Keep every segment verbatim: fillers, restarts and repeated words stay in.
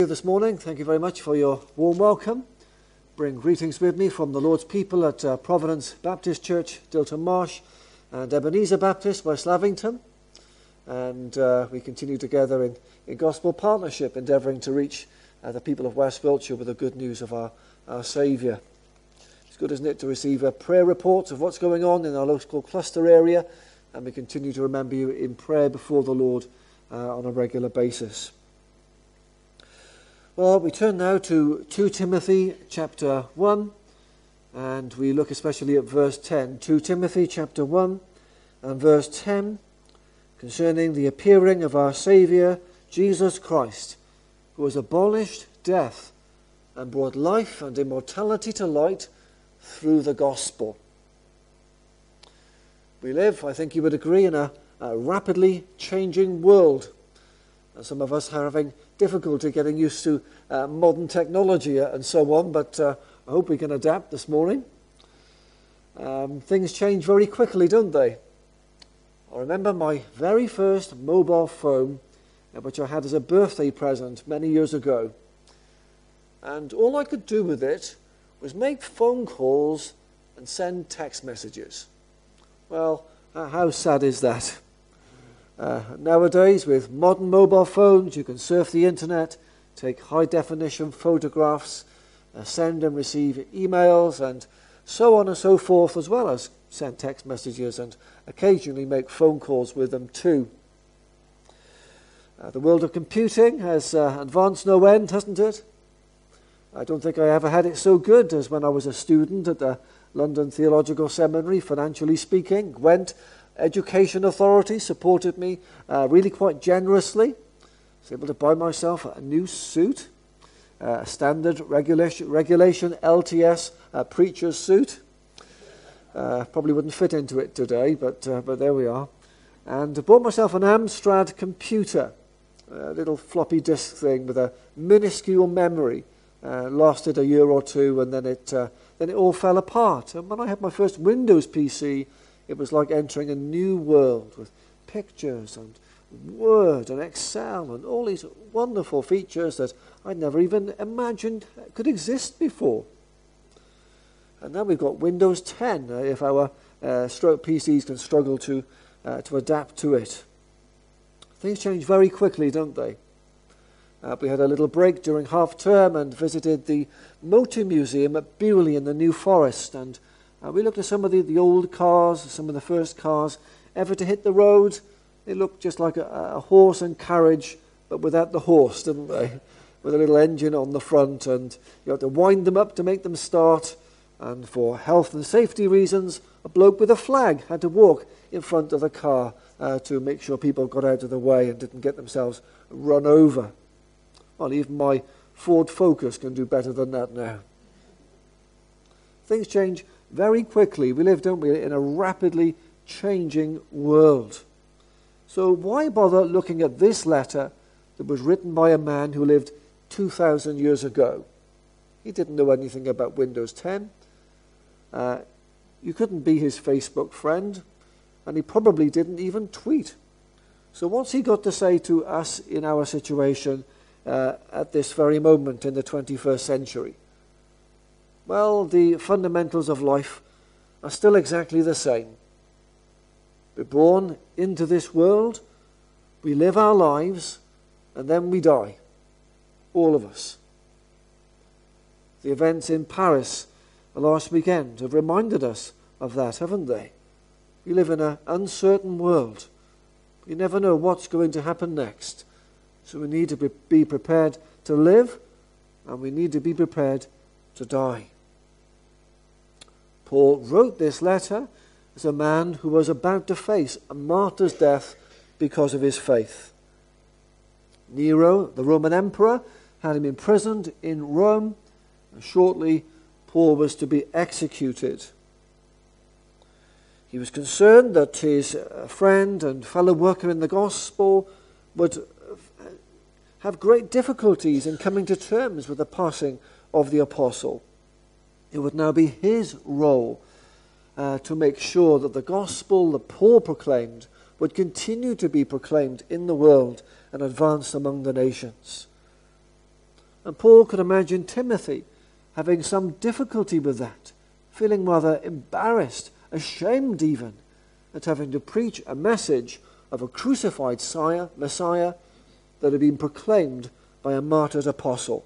This morning. Thank you very much for your warm welcome. Bring greetings with me from the Lord's people at uh, Providence Baptist Church, Dilton Marsh, and Ebenezer Baptist, West Lavington. And uh, we continue together in, in gospel partnership, endeavouring to reach uh, the people of West Wiltshire with the good news of our, our Saviour. It's good, isn't it, to receive a prayer report of what's going on in our local cluster area, and we continue to remember you in prayer before the Lord uh, on a regular basis. Well, we turn now to Second Timothy chapter one, and we look especially at verse ten. Second Timothy chapter one and verse ten, concerning the appearing of our Saviour, Jesus Christ, who has abolished death and brought life and immortality to light through the gospel. We live, I think you would agree, in a, a rapidly changing world. And some of us are having difficulty getting used to uh, modern technology and so on, but uh, I hope we can adapt this morning. Um, things change very quickly, don't they? I remember my very first mobile phone, uh, which I had as a birthday present many years ago. And all I could do with it was make phone calls and send text messages. Well, uh, how sad is that? Uh, nowadays, with modern mobile phones, you can surf the internet, take high-definition photographs, uh, send and receive emails, and so on and so forth, as well as send text messages and occasionally make phone calls with them too. Uh, the world of computing has uh, advanced no end, hasn't it? I don't think I ever had it so good as when I was a student at the London Theological Seminary, financially speaking. Gwent Education Authority supported me uh, really quite generously. I was able to buy myself a new suit, uh, a standard regulation, regulation L T S uh, preacher's suit. Uh, probably wouldn't fit into it today, but uh, but there we are. And I bought myself an Amstrad computer, a little floppy disk thing with a minuscule memory. Uh, lasted a year or two, and then it uh, then it all fell apart. And when I had my first Windows P C, it was like entering a new world with pictures and Word and Excel and all these wonderful features that I'd never even imagined could exist before. And now we've got Windows ten, uh, if our uh, stroke P Cs can struggle to uh, to adapt to it. Things change very quickly, don't they? Uh, we had a little break during half term and visited the Motor Museum at Bewley in the New Forest, and uh, we looked at some of the, the old cars, some of the first cars ever to hit the road. They looked just like a, a horse and carriage, but without the horse, didn't they? With a little engine on the front, and you had to wind them up to make them start. And for health and safety reasons, a bloke with a flag had to walk in front of the car uh, to make sure people got out of the way and didn't get themselves run over. Well, even my Ford Focus can do better than that now. Things change very quickly. We live, don't we, in a rapidly changing world. So why bother looking at this letter that was written by a man who lived two thousand years ago? He didn't know anything about Windows ten. Uh, you couldn't be his Facebook friend, and he probably didn't even tweet. So what's he got to say to us in our situation uh, at this very moment in the twenty-first century? Well, the fundamentals of life are still exactly the same. We're born into this world, we live our lives, and then we die. All of us. The events in Paris last weekend have reminded us of that, haven't they? We live in an uncertain world. We never know what's going to happen next. So we need to be prepared to live, and we need to be prepared to die. Paul wrote this letter as a man who was about to face a martyr's death because of his faith. Nero, the Roman emperor, had him imprisoned in Rome, and shortly Paul was to be executed. He was concerned that his friend and fellow worker in the gospel would have great difficulties in coming to terms with the passing of the apostle. It would now be his role uh, to make sure that the gospel that Paul proclaimed would continue to be proclaimed in the world and advanced among the nations. And Paul could imagine Timothy having some difficulty with that, feeling rather embarrassed, ashamed even, at having to preach a message of a crucified Messiah that had been proclaimed by a martyred apostle.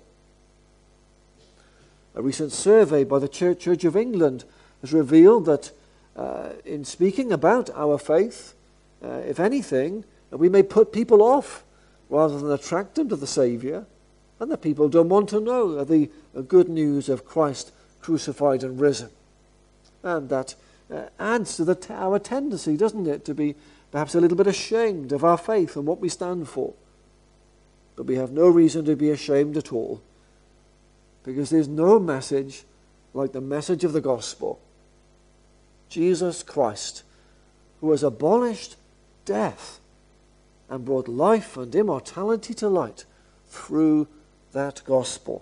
A recent survey by the Church, Church of England has revealed that uh, in speaking about our faith, uh, if anything, we may put people off rather than attract them to the Saviour, and the people don't want to know the good news of Christ crucified and risen. And that uh, adds to the t- our tendency, doesn't it, to be perhaps a little bit ashamed of our faith and what we stand for. But we have no reason to be ashamed at all, because there's no message like the message of the gospel. Jesus Christ, who has abolished death and brought life and immortality to light through that gospel.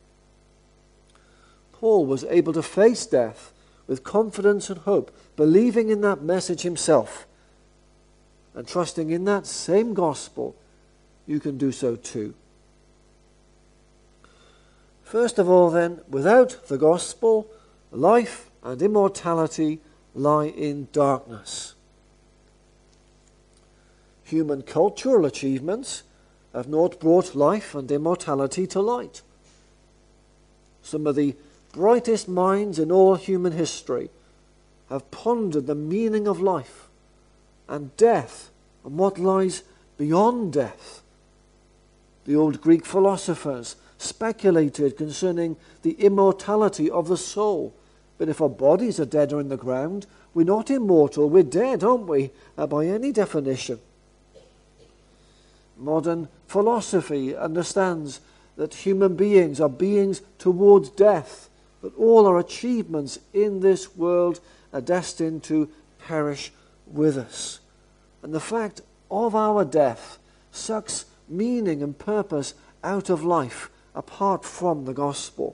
Paul was able to face death with confidence and hope, believing in that message himself, and trusting in that same gospel. You can do so too. First of all, then, without the gospel, life and immortality lie in darkness. Human cultural achievements have not brought life and immortality to light. Some of the brightest minds in all human history have pondered the meaning of life and death and what lies beyond death. The old Greek philosophers speculated concerning the immortality of the soul. But if our bodies are dead or in the ground, we're not immortal, we're dead, aren't we, uh, by any definition. Modern philosophy understands that human beings are beings towards death, that all our achievements in this world are destined to perish with us. And the fact of our death sucks meaning and purpose out of life apart from the gospel.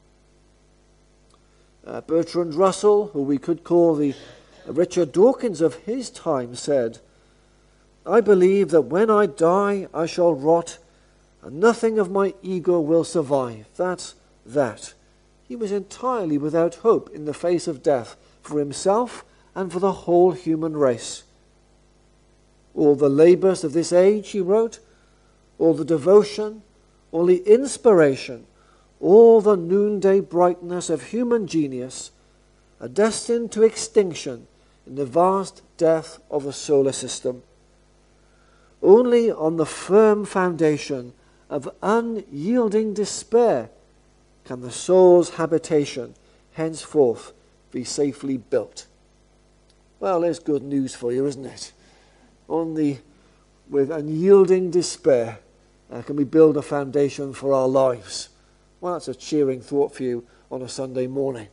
Uh, Bertrand Russell, who we could call the Richard Dawkins of his time, said, "I believe that when I die I shall rot, and nothing of my ego will survive." That's that. He was entirely without hope in the face of death for himself and for the whole human race. All the labours of this age, he wrote, all the devotion, all the inspiration, all the noonday brightness of human genius are destined to extinction in the vast death of the solar system. Only on the firm foundation of unyielding despair can the soul's habitation henceforth be safely built. Well, there's good news for you, isn't it? Only with unyielding despair uh, can we build a foundation for our lives. Well, that's a cheering thought for you on a Sunday morning.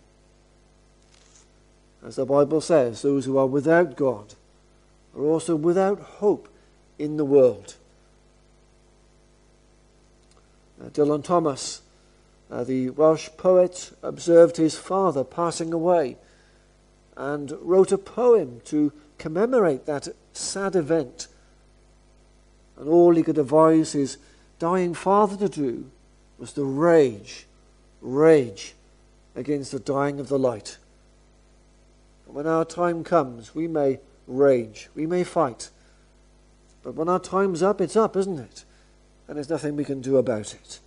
As the Bible says, those who are without God are also without hope in the world. Uh, Dylan Thomas, uh, the Welsh poet, observed his father passing away and wrote a poem to commemorate that sad event. And all he could advise his dying father to do was to rage, rage against the dying of the light. And when our time comes, we may rage, we may fight. But when our time's up, it's up, isn't it? And there's nothing we can do about it.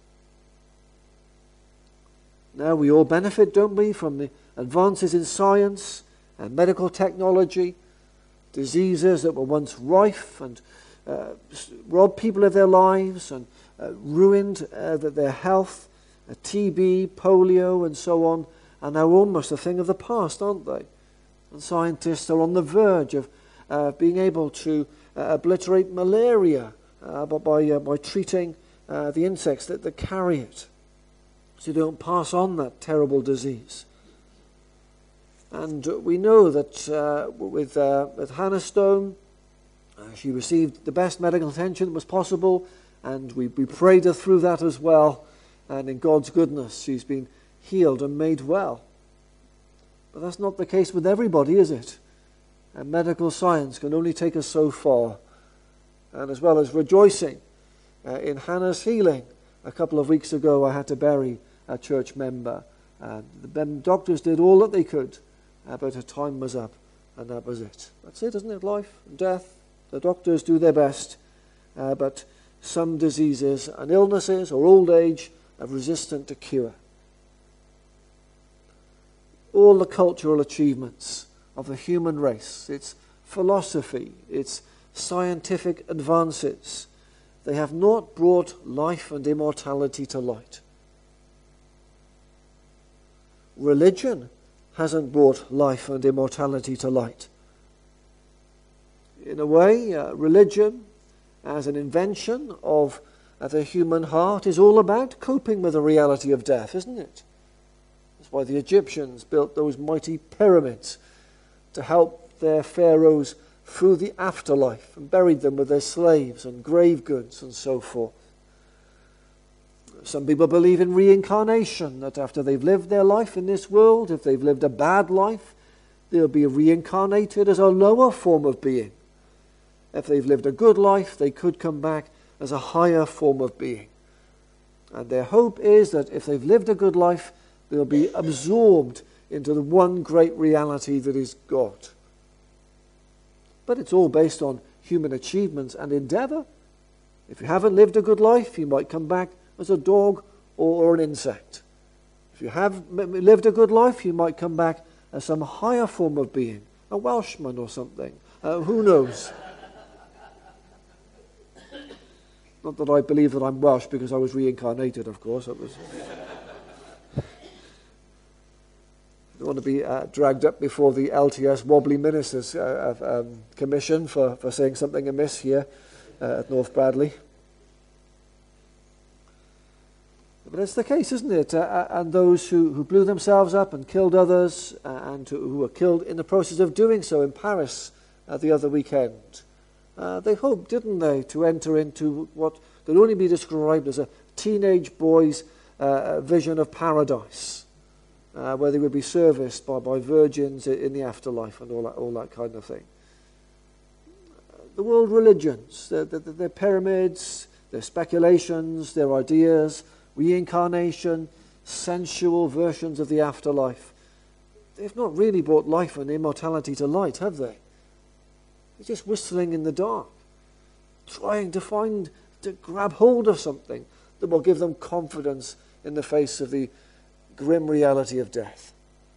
Now we all benefit, don't we, from the advances in science and medical technology. Diseases that were once rife and uh, robbed people of their lives and uh, ruined uh, their health, uh, T B, polio and so on, are now almost a thing of the past, aren't they? And scientists are on the verge of uh, being able to uh, obliterate malaria uh, by, uh, by treating uh, the insects that, that carry it, so you don't pass on that terrible disease. And we know that uh, with, uh, with Hannah Stone, uh, she received the best medical attention that was possible, and we, we prayed her through that as well. And in God's goodness, she's been healed and made well. But that's not the case with everybody, is it? And medical science can only take us so far. And as well as rejoicing uh, in Hannah's healing, A couple of weeks ago, I had to bury a church member. And the doctors did all that they could, uh, but her time was up, and that was it. That's it, isn't it? Life and death. The doctors do their best, uh, but some diseases and illnesses or old age are resistant to cure. All the cultural achievements of the human race, its philosophy, its scientific advances, they have not brought life and immortality to light. Religion hasn't brought life and immortality to light. In a way, uh, religion, as an invention of uh, the human heart, is all about coping with the reality of death, isn't it? That's why the Egyptians built those mighty pyramids to help their pharaohs through the afterlife and buried them with their slaves and grave goods and so forth. Some people believe in reincarnation, that after they've lived their life in this world, if they've lived a bad life, they'll be reincarnated as a lower form of being. If they've lived a good life, they could come back as a higher form of being. And their hope is that if they've lived a good life, they'll be absorbed into the one great reality that is God. But it's all based on human achievements and endeavor. If you haven't lived a good life, you might come back as a dog or, or an insect. If you have lived a good life, you might come back as some higher form of being, a Welshman or something. Uh, who knows? Not that I believe that I'm Welsh because I was reincarnated, of course. It was. I don't want to be uh, dragged up before the L T S Wobbly Ministers uh, um, Commission for, for saying something amiss here uh, at North Bradley. But it's the case, isn't it? Uh, and those who, who blew themselves up and killed others, uh, and who, who were killed in the process of doing so in Paris uh, the other weekend, uh, they hoped, didn't they, to enter into what could only be described as a teenage boy's uh, vision of paradise, uh, where they would be serviced by, by virgins in the afterlife and all that, all that kind of thing. The world religions, their, their, their pyramids, their speculations, their ideas, reincarnation, sensual versions of the afterlife. They've not really brought life and immortality to light, have they? They're just whistling in the dark, trying to find, to grab hold of something that will give them confidence in the face of the grim reality of death.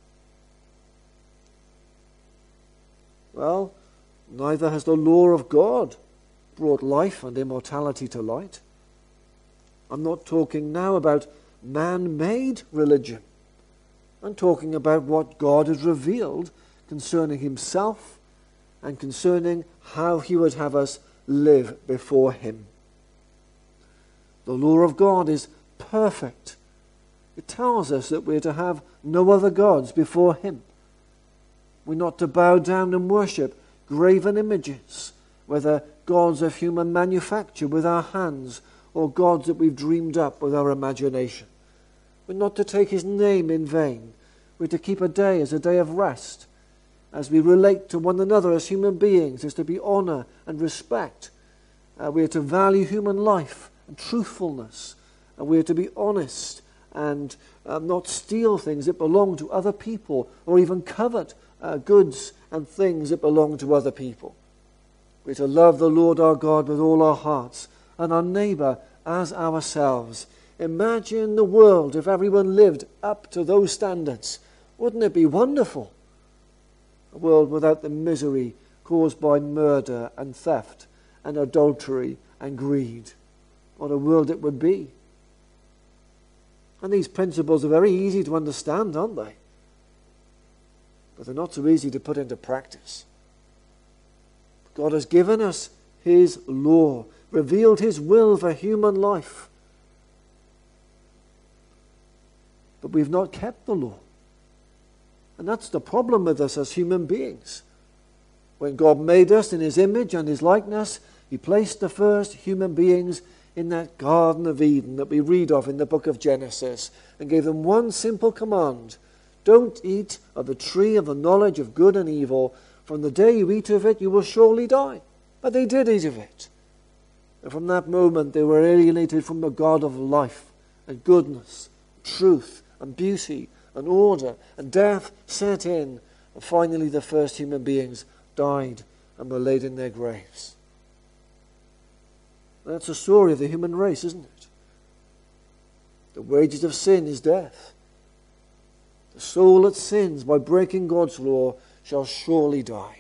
Well, neither has the law of God brought life and immortality to light. I'm not talking now about man-made religion. I'm talking about what God has revealed concerning himself and concerning how he would have us live before him. The law of God is perfect. It tells us that we're to have no other gods before him. We're not to bow down and worship graven images, whether gods of human manufacture with our hands or gods that we've dreamed up with our imagination. We're not to take his name in vain. We're to keep a day as a day of rest. As we relate to one another as human beings, there's to be honor and respect. Uh, we are to value human life and truthfulness. And we are to be honest and uh, not steal things that belong to other people or even covet uh, goods and things that belong to other people. We're to love the Lord our God with all our hearts and our neighbor as ourselves. Imagine the world if everyone lived up to those standards. Wouldn't it be wonderful? A world without the misery caused by murder and theft and adultery and greed. What a world it would be. And these principles are very easy to understand, aren't they? But they're not so easy to put into practice. God has given us his law, revealed his will for human life. But we've not kept the law. And that's the problem with us as human beings. When God made us in his image and his likeness, he placed the first human beings in that Garden of Eden that we read of in the book of Genesis and gave them one simple command: don't eat of the tree of the knowledge of good and evil. From the day you eat of it, you will surely die. But they did eat of it. And from that moment they were alienated from the God of life and goodness, truth and beauty and order, and death set in, and finally the first human beings died and were laid in their graves. That's the story of the human race, isn't it? The wages of sin is death. The soul that sins by breaking God's law shall surely die.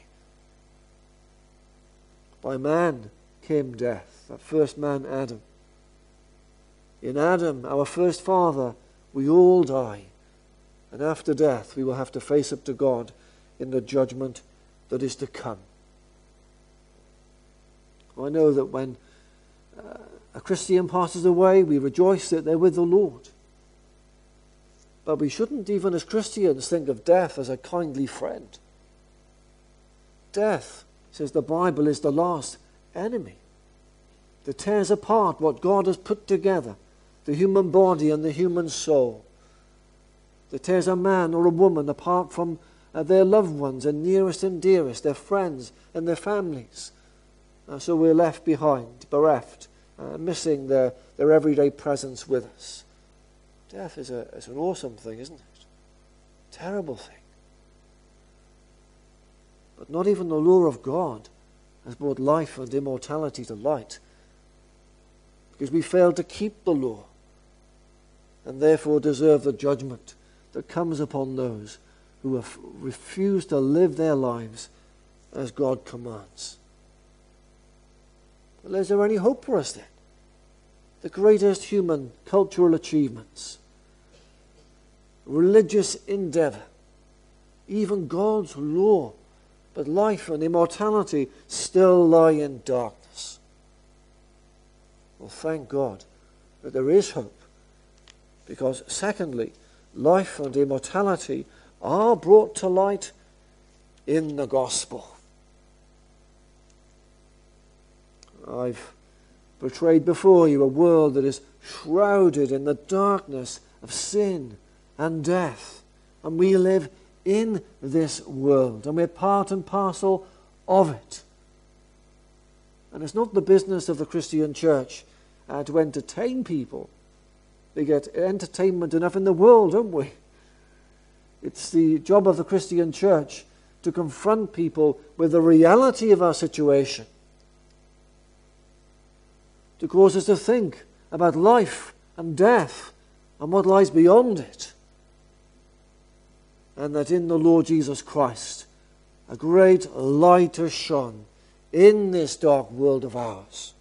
By man came death, that first man, Adam. In Adam, our first father, we all die. And after death, we will have to face up to God in the judgment that is to come. I know that when uh, a Christian passes away, we rejoice that they're with the Lord. But we shouldn't even as Christians think of death as a kindly friend. Death, says the Bible, is the last enemy that tears apart what God has put together, the human body and the human soul. That tears a man or a woman apart from uh, their loved ones and nearest and dearest, their friends and their families. Uh, so we're left behind, bereft, uh, missing their, their everyday presence with us. Death is, a, is an awesome thing, isn't it? Terrible thing. But not even the law of God has brought life and immortality to light, because we failed to keep the law and therefore deserve the judgment that comes upon those who have refused to live their lives as God commands. Well, is there any hope for us then? The greatest human cultural achievements, religious endeavor, even God's law, but life and immortality still lie in darkness. Well, thank God that there is hope, because secondly, life and immortality are brought to light in the gospel. I've portrayed before you a world that is shrouded in the darkness of sin and death. And we live in this world, and we're part and parcel of it. And it's not the business of the Christian church uh, to entertain people. We get entertainment enough in the world, don't we? It's the job of the Christian church to confront people with the reality of our situation, to cause us to think about life and death and what lies beyond it. And that in the Lord Jesus Christ, a great light has shone in this dark world of ours.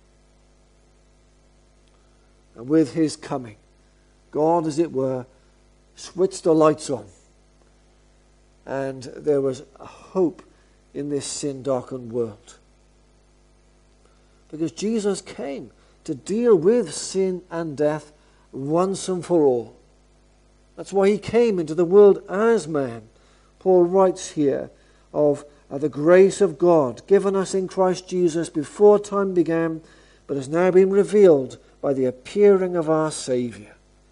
And with his coming, God, as it were, switched the lights on. And there was a hope in this sin-darkened world. Because Jesus came to deal with sin and death once and for all. That's why he came into the world as man. Paul writes here of uh, the grace of God given us in Christ Jesus before time began, but has now been revealed by the appearing of our Saviour.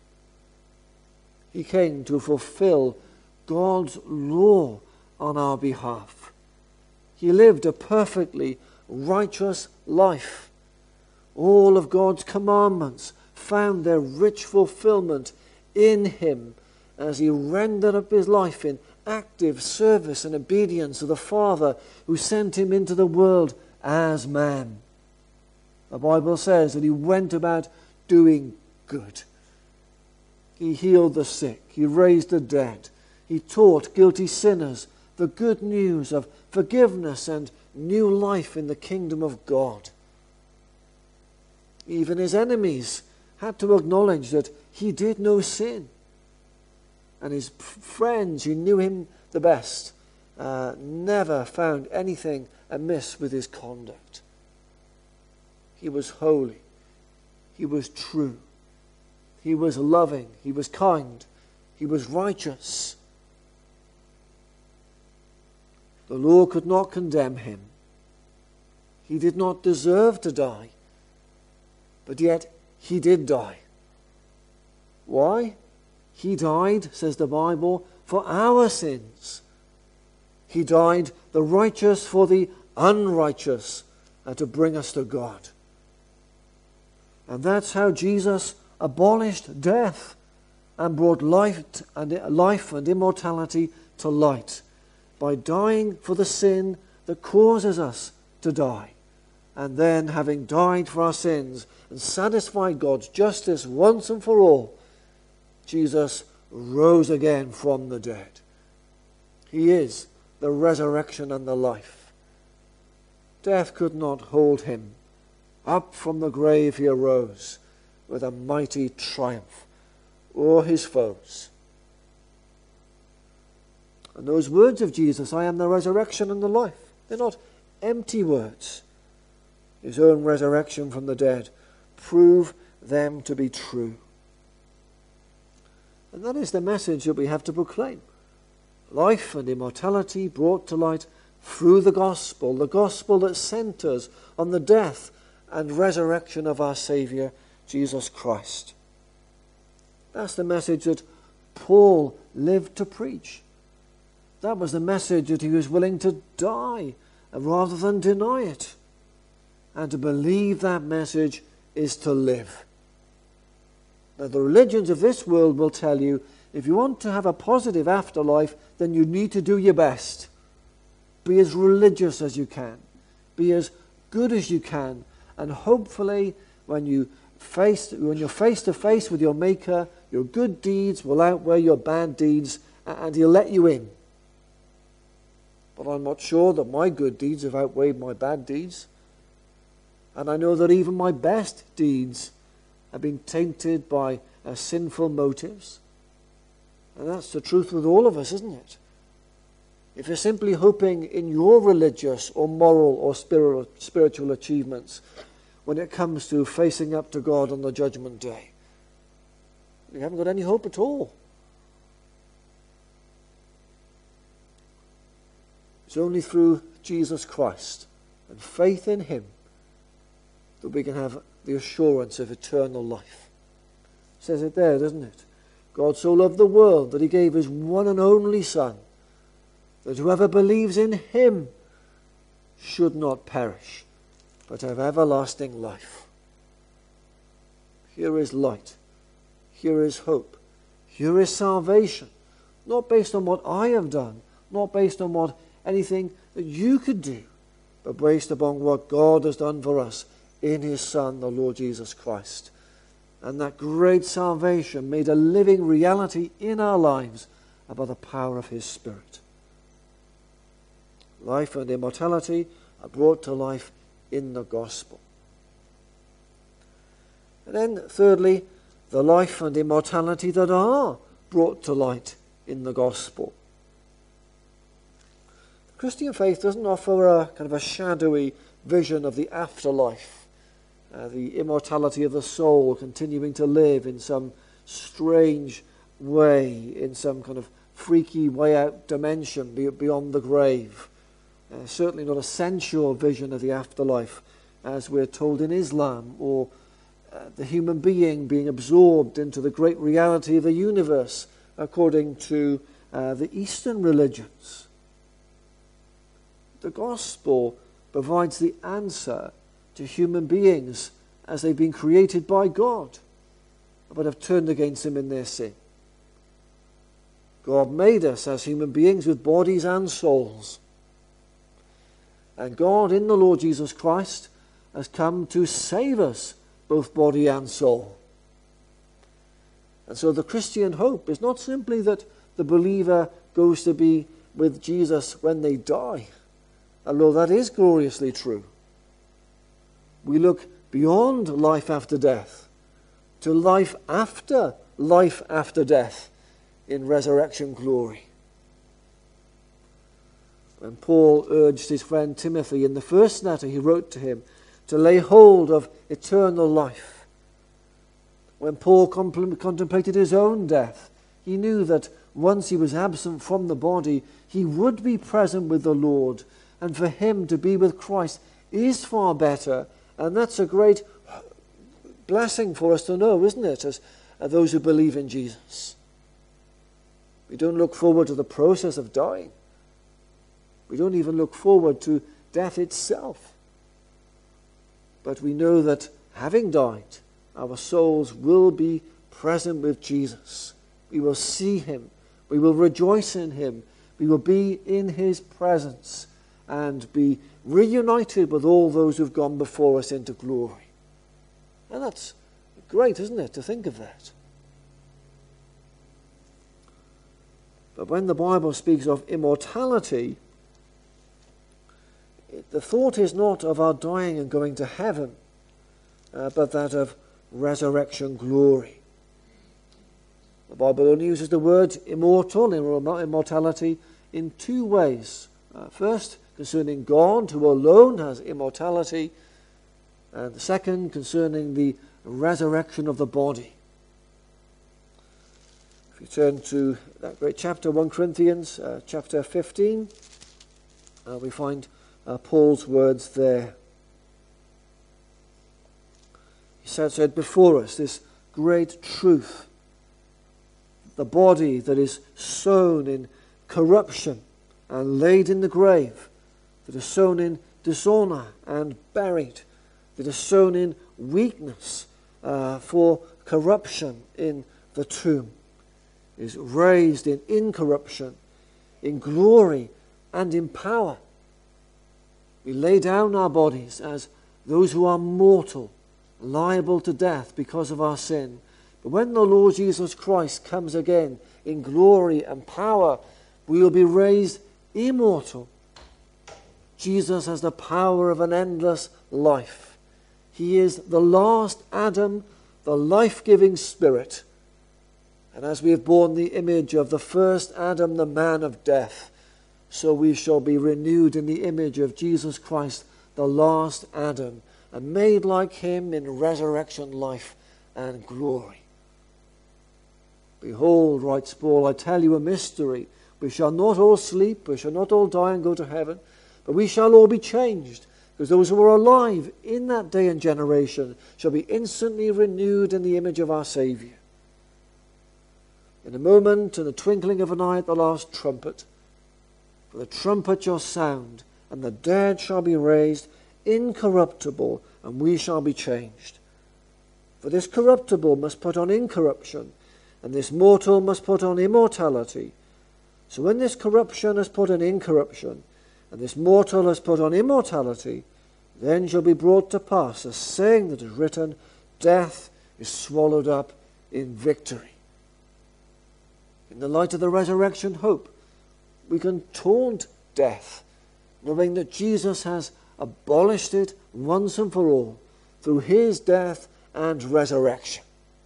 He came to fulfill God's law on our behalf. He lived a perfectly righteous life. All of God's commandments found their rich fulfillment in him as he rendered up his life in active service and obedience to the Father who sent him into the world as man. The Bible says that he went about doing good. He healed the sick. He raised the dead. He taught guilty sinners the good news of forgiveness and new life in the kingdom of God. Even his enemies had to acknowledge that he did no sin. And his friends who knew him the best uh, never found anything amiss with his conduct. He was holy. He was true. He was loving. He was kind. He was righteous. The law could not condemn him. He did not deserve to die. But yet he did die. Why? He died, says the Bible, for our sins. He died, the righteous for the unrighteous, uh, to bring us to God. And that's how Jesus abolished death and brought life and, life and immortality to light, by dying for the sin that causes us to die. And then, having died for our sins and satisfied God's justice once and for all, Jesus rose again from the dead. He is the resurrection and the life. Death could not hold him. Up from the grave he arose with a mighty triumph o'er his foes. And those words of Jesus, I am the resurrection and the life, they're not empty words. His own resurrection from the dead prove them to be true. And that is the message that we have to proclaim. Life and immortality brought to light through the gospel, the gospel that centers on the death and resurrection of our Saviour, Jesus Christ. That's the message that Paul lived to preach. That was the message that he was willing to die rather than deny it. And to believe that message is to live. Now, the religions of this world will tell you, if you want to have a positive afterlife, then you need to do your best. Be as religious as you can. Be as good as you can. And hopefully, when, you face, when you're face to face with your Maker, your good deeds will outweigh your bad deeds, and He'll let you in. But I'm not sure that my good deeds have outweighed my bad deeds. And I know that even my best deeds have been tainted by uh, sinful motives. And that's the truth with all of us, isn't it? If you're simply hoping in your religious or moral or spiritual achievements when it comes to facing up to God on the judgment day, you haven't got any hope at all. It's only through Jesus Christ and faith in Him that we can have the assurance of eternal life. It says it there, doesn't it? God so loved the world that He gave His one and only Son, that whoever believes in Him should not perish, but have everlasting life. Here is light. Here is hope. Here is salvation. Not based on what I have done, not based on what anything that you could do, but based upon what God has done for us in His Son, the Lord Jesus Christ. And that great salvation made a living reality in our lives by the power of His Spirit. Life and immortality are brought to life in the gospel. And then, thirdly, the life and immortality that are brought to light in the gospel. The Christian faith doesn't offer a kind of a shadowy vision of the afterlife, uh, the immortality of the soul continuing to live in some strange way, in some kind of freaky way out dimension beyond the grave. Uh, certainly not a sensual vision of the afterlife, as we're told in Islam, or uh, the human being being absorbed into the great reality of the universe, according to uh, the Eastern religions. The gospel provides the answer to human beings as they've been created by God, but have turned against Him in their sin. God made us as human beings with bodies and souls. And God, in the Lord Jesus Christ, has come to save us, both body and soul. And so the Christian hope is not simply that the believer goes to be with Jesus when they die, although that is gloriously true. We look beyond life after death to life after life after death in resurrection glory. When Paul urged his friend Timothy in the first letter he wrote to him to lay hold of eternal life, when Paul contemplated his own death, he knew that once he was absent from the body, he would be present with the Lord, and for him to be with Christ is far better, and that's a great blessing for us to know, isn't it, as, as those who believe in Jesus. We don't look forward to the process of dying. We don't even look forward to death itself. But we know that having died, our souls will be present with Jesus. We will see him. We will rejoice in him. We will be in his presence and be reunited with all those who've gone before us into glory. And that's great, isn't it, to think of that? But when the Bible speaks of immortality, the thought is not of our dying and going to heaven, uh, but that of resurrection glory. The Bible only uses the word immortal, immortality, in two ways. Uh, first, concerning God, who alone has immortality, and the second, concerning the resurrection of the body. If you turn to that great chapter, First Corinthians, uh, chapter fifteen, uh, we find uh, Paul's words there. He said, said before us this great truth. The body that is sown in corruption and laid in the grave, that is sown in dishonor and buried, that is sown in weakness uh, for corruption in the tomb, is raised in incorruption, in glory and in power. We lay down our bodies as those who are mortal, liable to death because of our sin. But when the Lord Jesus Christ comes again in glory and power, we will be raised immortal. Jesus has the power of an endless life. He is the last Adam, the life-giving Spirit. And as we have borne the image of the first Adam, the man of death, so we shall be renewed in the image of Jesus Christ, the last Adam, and made like him in resurrection life and glory. Behold, writes Paul, I tell you a mystery. We shall not all sleep, we shall not all die and go to heaven, but we shall all be changed, because those who are alive in that day and generation shall be instantly renewed in the image of our Saviour. In a moment, in the twinkling of an eye at the last trumpet, for the trumpet shall sound, and the dead shall be raised incorruptible, and we shall be changed. For this corruptible must put on incorruption, and this mortal must put on immortality. So when this corruption has put on incorruption, and this mortal has put on immortality, then shall be brought to pass the saying that is written, death is swallowed up in victory. In the light of the resurrection hope, we can taunt death, knowing that Jesus has abolished it once and for all through his death and resurrection.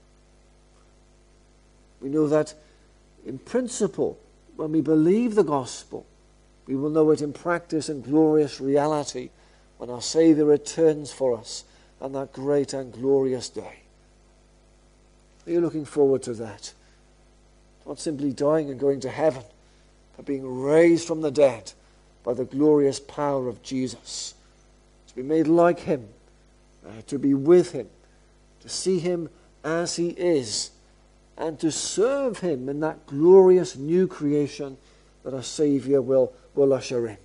We know that in principle, when we believe the gospel, we will know it in practice and glorious reality when our Saviour returns for us on that great and glorious day. Are you looking forward to that? Not simply dying and going to heaven, but being raised from the dead by the glorious power of Jesus. To be made like him, uh, to be with him, to see him as he is, and to serve him in that glorious new creation that our Saviour will, will usher in.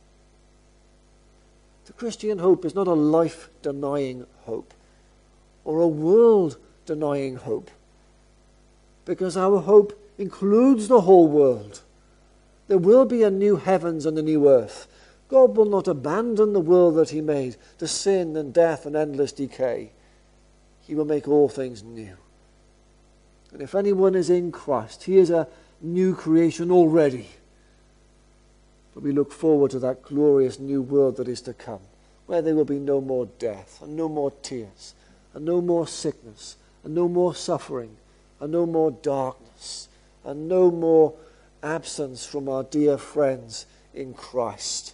The Christian hope is not a life-denying hope or a world-denying hope, because our hope includes the whole world. There will be a new heavens and a new earth. God will not abandon the world that he made to sin and death and endless decay. He will make all things new. And if anyone is in Christ, he is a new creation already. But we look forward to that glorious new world that is to come, where there will be no more death, and no more tears, and no more sickness, and no more suffering, and no more darkness, and no more absence from our dear friends in Christ.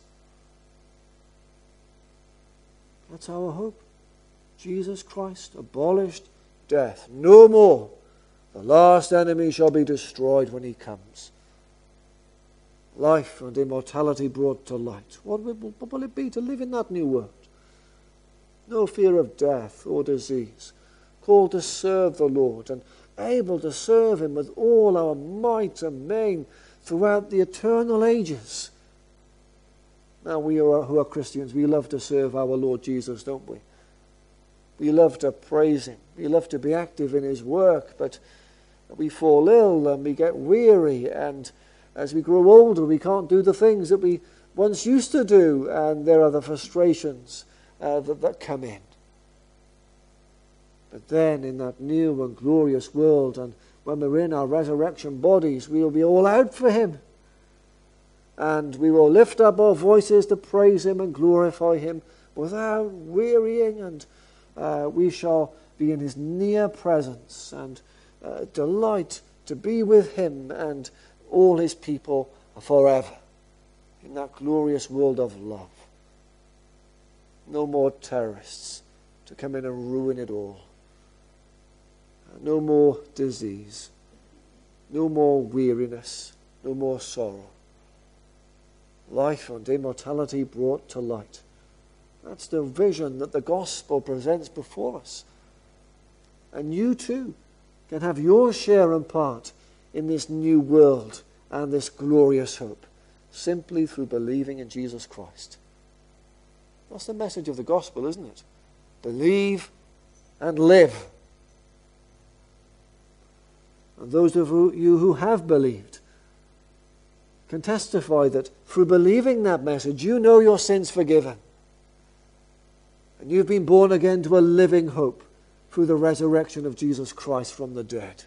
That's our hope. Jesus Christ abolished death. No more. The last enemy shall be destroyed when he comes. Life and immortality brought to light. What will, what will it be to live in that new world? No fear of death or disease. Called to serve the Lord and able to serve him with all our might and main throughout the eternal ages. Now we are, who are Christians, we love to serve our Lord Jesus, don't we? We love to praise him. We love to be active in his work, but we fall ill and we get weary, and as we grow older we can't do the things that we once used to do, and there are the frustrations uh, that, that come in. But then in that new and glorious world, and when we're in our resurrection bodies, we will be all out for him. And we will lift up our voices to praise him and glorify him without wearying, and uh, we shall be in his near presence and uh, delight to be with him and all his people forever in that glorious world of love. No more terrorists to come in and ruin it all. No more disease. No more weariness. No more sorrow. Life and immortality brought to light. That's the vision that the gospel presents before us. And you too can have your share and part in this new world and this glorious hope, simply through believing in Jesus Christ. That's the message of the gospel, isn't it? Believe and live. And those of you who have believed can testify that through believing that message, you know your sins forgiven. And you've been born again to a living hope through the resurrection of Jesus Christ from the dead.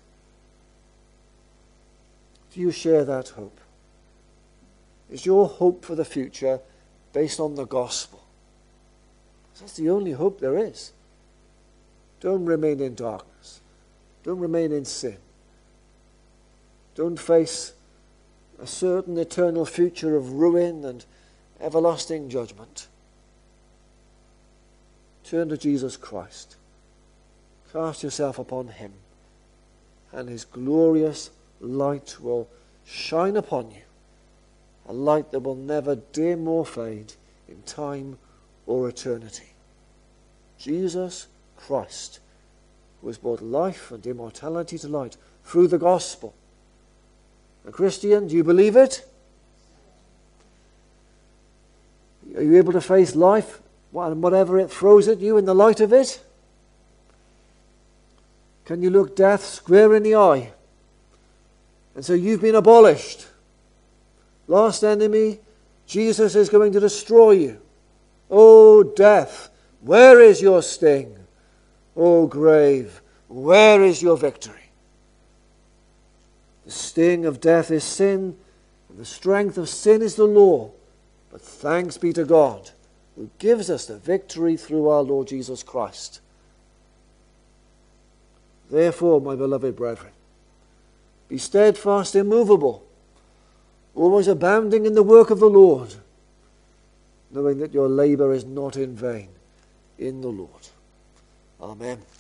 Do you share that hope? Is your hope for the future based on the gospel? That's the only hope there is. Don't remain in darkness. Don't remain in sin. Don't face a certain eternal future of ruin and everlasting judgment. Turn to Jesus Christ. Cast yourself upon him, and his glorious light will shine upon you, a light that will never dim or fade in time or eternity. Jesus Christ, who has brought life and immortality to light through the gospel. And Christian, do you believe it? Are you able to face life and whatever it throws at you in the light of it? Can you look death square in the eye and say, you've been abolished? Last enemy, Jesus is going to destroy you. O death, where is your sting? O grave, where is your victory? The sting of death is sin, and the strength of sin is the law. But thanks be to God, who gives us the victory through our Lord Jesus Christ. Therefore, my beloved brethren, be steadfast, immovable, always abounding in the work of the Lord, knowing that your labor is not in vain in the Lord. Amen.